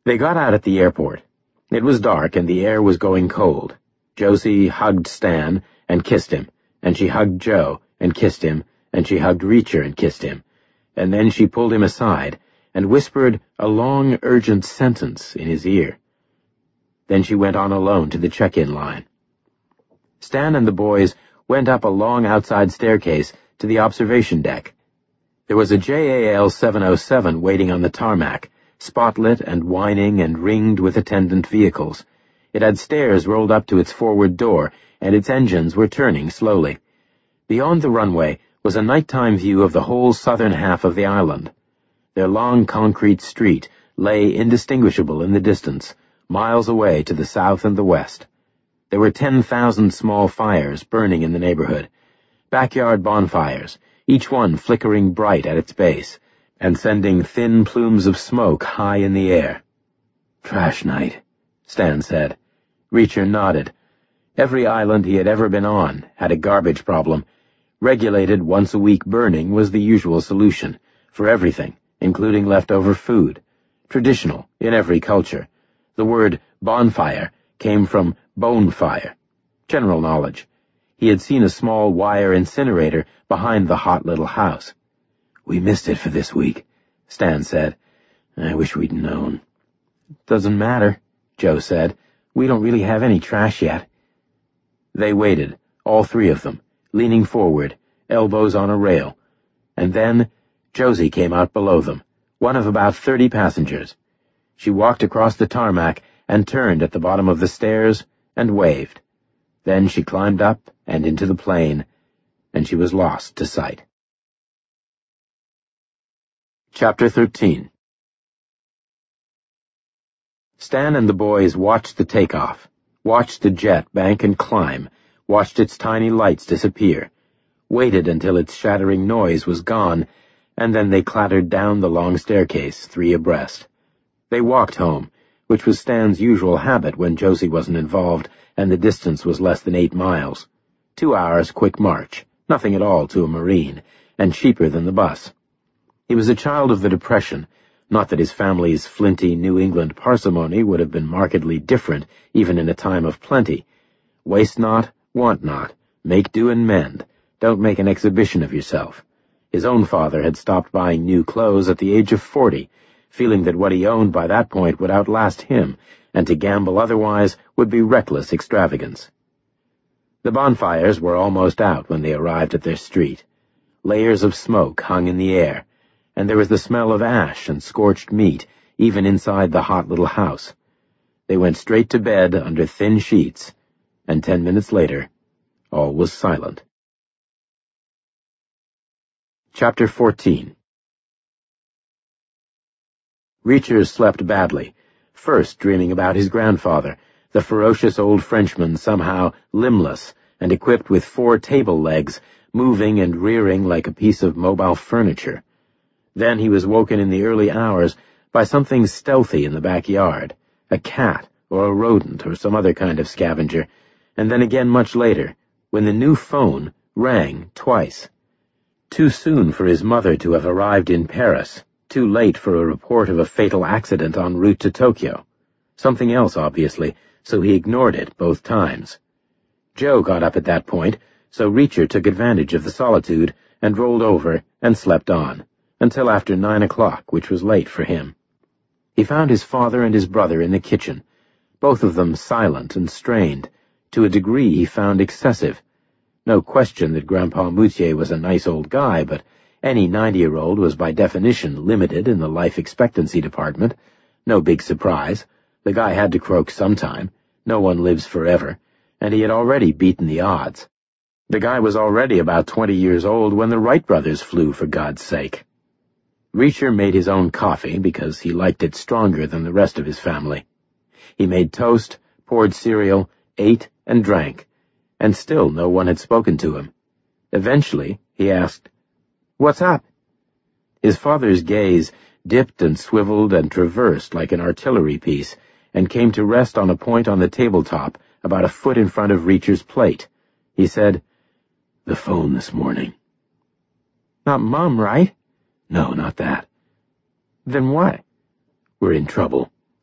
They got out at the airport. It was dark and the air was going cold. Josie hugged Stan and kissed him, and she hugged Joe and kissed him, and she hugged Reacher and kissed him, and then she pulled him aside and whispered a long, urgent sentence in his ear. Then she went on alone to the check-in line. Stan and the boys went up a long outside staircase to the observation deck. There was a JAL 707 waiting on the tarmac, spotlit and whining and ringed with attendant vehicles. It had stairs rolled up to its forward door, and its engines were turning slowly. Beyond the runway was a nighttime view of the whole southern half of the island. Their long concrete street lay indistinguishable in the distance, miles away to the south and the west. There were 10,000 small fires burning in the neighborhood, backyard bonfires, each one flickering bright at its base, and sending thin plumes of smoke high in the air. "Trash night," Stan said. Reacher nodded. Every island he had ever been on had a garbage problem. Regulated once-a-week burning was the usual solution, for everything, including leftover food. Traditional in every culture. The word bonfire came from bone fire. General knowledge. He had seen a small wire incinerator behind the hot little house. "We missed it for this week," Stan said. "I wish we'd known." "Doesn't matter," Joe said. "We don't really have any trash yet." They waited, all three of them, leaning forward, elbows on a rail. And then Josie came out below them, one of about 30 passengers. She walked across the tarmac and turned at the bottom of the stairs and waved. Then she climbed up and into the plane, and she was lost to sight. Chapter 13. Stan and the boys watched the takeoff, watched the jet bank and climb, watched its tiny lights disappear, waited until its shattering noise was gone, and then they clattered down the long staircase, 3 abreast. They walked home, which was Stan's usual habit when Josie wasn't involved and the distance was less than 8 miles. 2 hours quick march, nothing at all to a Marine, and cheaper than the bus. He was a child of the Depression, not that his family's flinty New England parsimony would have been markedly different even in a time of plenty. Waste not, want not, make do and mend, don't make an exhibition of yourself. His own father had stopped buying new clothes at the age of 40, feeling that what he owned by that point would outlast him, and to gamble otherwise would be reckless extravagance. The bonfires were almost out when they arrived at their street. Layers of smoke hung in the air, and there was the smell of ash and scorched meat, even inside the hot little house. They went straight to bed under thin sheets, and 10 minutes later, all was silent. Chapter 14. Reacher slept badly, first dreaming about his grandfather, the ferocious old Frenchman somehow limbless and equipped with 4 table legs, moving and rearing like a piece of mobile furniture. Then he was woken in the early hours by something stealthy in the backyard, a cat or a rodent or some other kind of scavenger, and then again much later, when the new phone rang twice. Too soon for his mother to have arrived in Paris, too late for a report of a fatal accident en route to Tokyo. Something else, obviously, so he ignored it both times. Joe got up at that point, so Reacher took advantage of the solitude and rolled over and slept on, until after 9 o'clock, which was late for him. He found his father and his brother in the kitchen, both of them silent and strained, to a degree he found excessive. No question that Grandpa Moutier was a nice old guy, but any 90-year-old was by definition limited in the life expectancy department. No big surprise. The guy had to croak sometime. No one lives forever, and he had already beaten the odds. The guy was already about 20 years old when the Wright brothers flew, for God's sake. Reacher made his own coffee because he liked it stronger than the rest of his family. He made toast, poured cereal, ate and drank, and still no one had spoken to him. Eventually, he asked, "What's up?" His father's gaze dipped and swiveled and traversed like an artillery piece, and came to rest on a point on the tabletop about a foot in front of Reacher's plate. He said, "The phone this morning." "Not Mom, right?" "No, not that." "Then what?" "We're in trouble."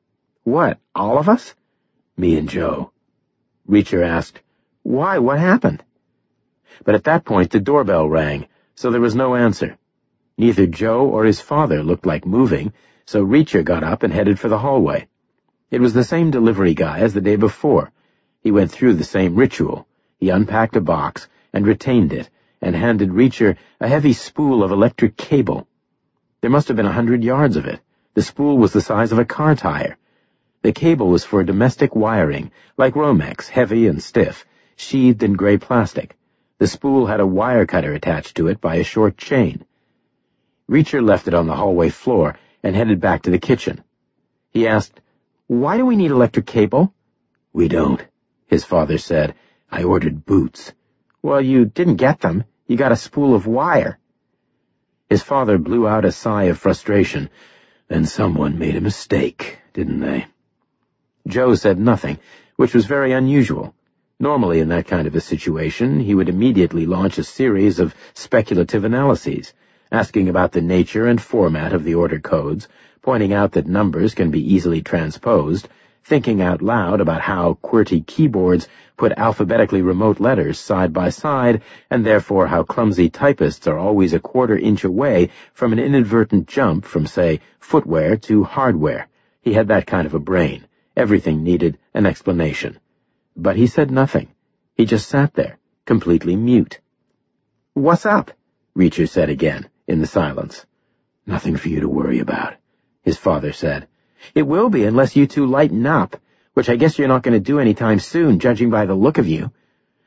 What, all of us? Me and Joe. Reacher asked, Why, what happened? But at that point the doorbell rang, so there was no answer. Neither Joe or his father looked like moving, so Reacher got up and headed for the hallway. It was the same delivery guy as the day before. He went through the same ritual. He unpacked a box and retained it, and handed Reacher a heavy spool of electric cable. There must have been 100 yards of it. The spool was the size of a car tire. The cable was for domestic wiring, like Romex, heavy and stiff, sheathed in gray plastic. The spool had a wire cutter attached to it by a short chain. Reacher left it on the hallway floor and headed back to the kitchen. He asked, Why do we need electric cable? We don't, his father said. I ordered boots. Well, you didn't get them. You got a spool of wire. His father blew out a sigh of frustration. Then someone made a mistake, didn't they? Joe said nothing, which was very unusual. Normally in that kind of a situation, he would immediately launch a series of speculative analyses, asking about the nature and format of the order codes, pointing out that numbers can be easily transposed, thinking out loud about how QWERTY keyboards put alphabetically remote letters side by side, and therefore how clumsy typists are always a quarter-inch away from an inadvertent jump from, say, footwear to hardware. He had that kind of a brain. Everything needed an explanation. But he said nothing. He just sat there, completely mute. What's up? Reacher said again, in the silence. Nothing for you to worry about, his father said. It will be unless you two lighten up, which I guess you're not going to do any time soon, judging by the look of you.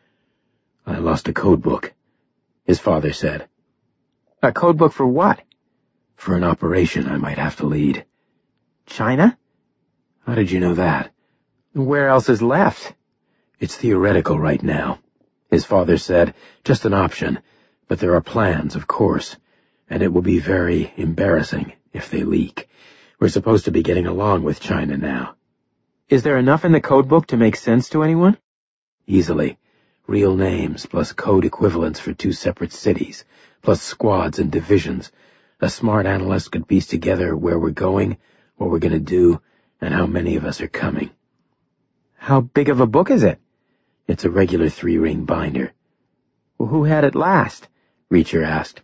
I lost a code book, his father said. A code book for what? For an operation I might have to lead. China? How did you know that? Where else is left? It's theoretical right now, his father said. Just an option, but there are plans, of course, and it will be very embarrassing if they leak. We're supposed to be getting along with China now. Is there enough in the code book to make sense to anyone? Easily. Real names, plus code equivalents for 2 separate cities, plus squads and divisions. A smart analyst could piece together where we're going, what we're going to do, and how many of us are coming. How big of a book is it? It's a regular 3-ring binder. Well, who had it last? Reacher asked.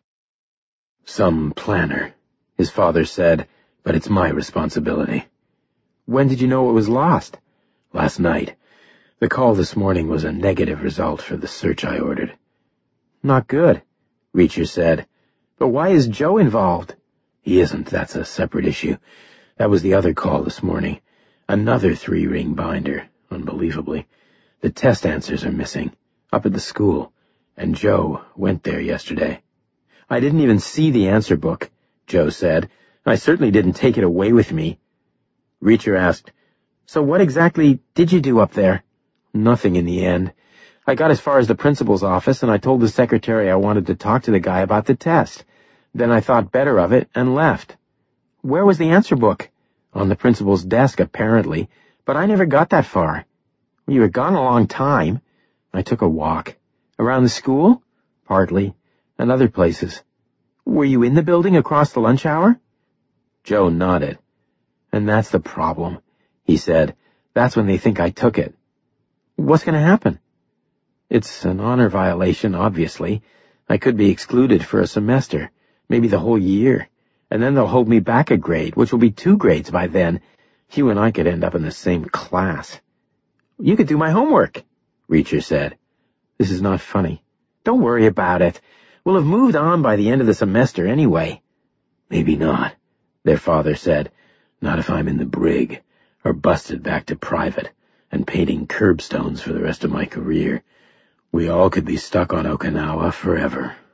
Some planner, his father said, but it's my responsibility. When did you know it was lost? Last night. The call this morning was a negative result for the search I ordered. Not good, Reacher said. But why is Joe involved? He isn't, that's a separate issue. That was the other call this morning. Another 3-ring binder, unbelievably. The test answers are missing, up at the school, and Joe went there yesterday. I didn't even see the answer book, Joe said. I certainly didn't take it away with me. Reacher asked, So what exactly did you do up there? Nothing in the end. I got as far as the principal's office, and I told the secretary I wanted to talk to the guy about the test. Then I thought better of it and left. Where was the answer book? On the principal's desk, apparently, but I never got that far. You were gone a long time. I took a walk. Around the school? Partly. And other places. Were you in the building across the lunch hour? Joe nodded. And that's the problem, he said. That's when they think I took it. What's going to happen? It's an honor violation, obviously. I could be excluded for a semester, maybe the whole year. And then they'll hold me back a grade, which will be 2 grades by then. You and I could end up in the same class. You could do my homework, Reacher said. This is not funny. Don't worry about it. We'll have moved on by the end of the semester anyway. Maybe not, their father said. Not if I'm in the brig, or busted back to private, and painting curbstones for the rest of my career. We all could be stuck on Okinawa forever.